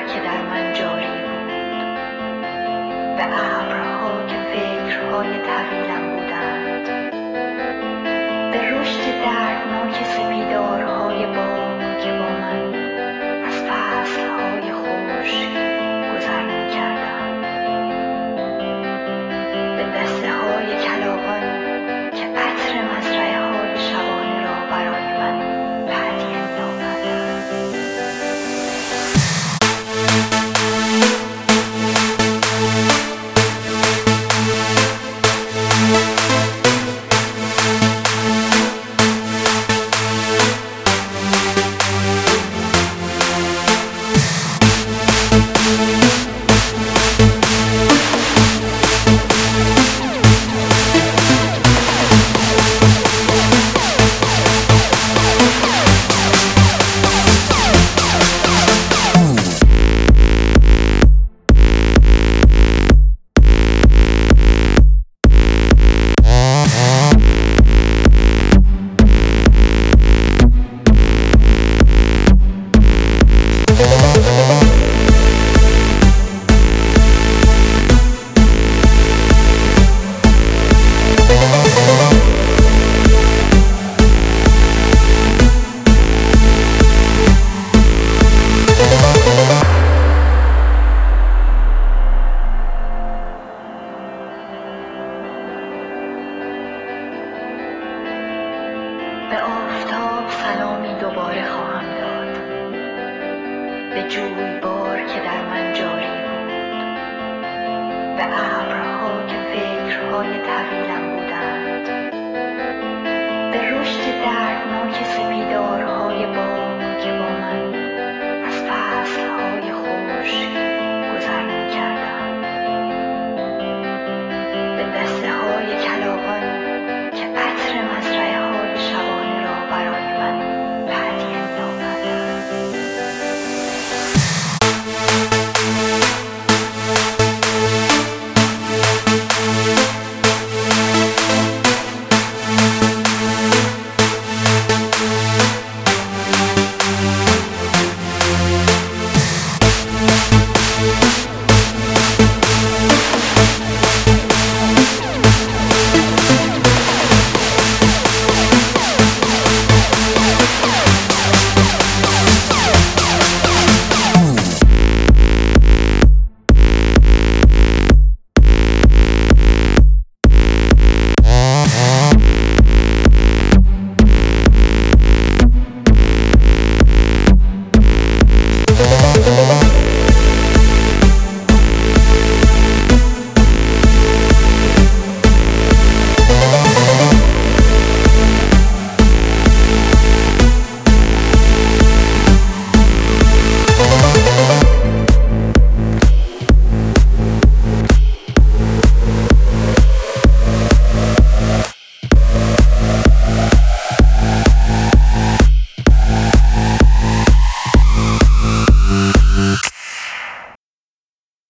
که در من جاری بود، به ابرها که فکرهای طویلم بودند، به رشد دردناک سپیدارهای باغ که با من از فصلهای خشک گذر می‌کردند، به دسته‌های کلاغان که عطر مزرعه‌های شبانه را برای من تهیه می‌آوردند. به آفتاب سلامی دوباره خواهم داد، به جویبار که در من جاری بود، به ابرها که فکرهای طویلم بودند، به رشد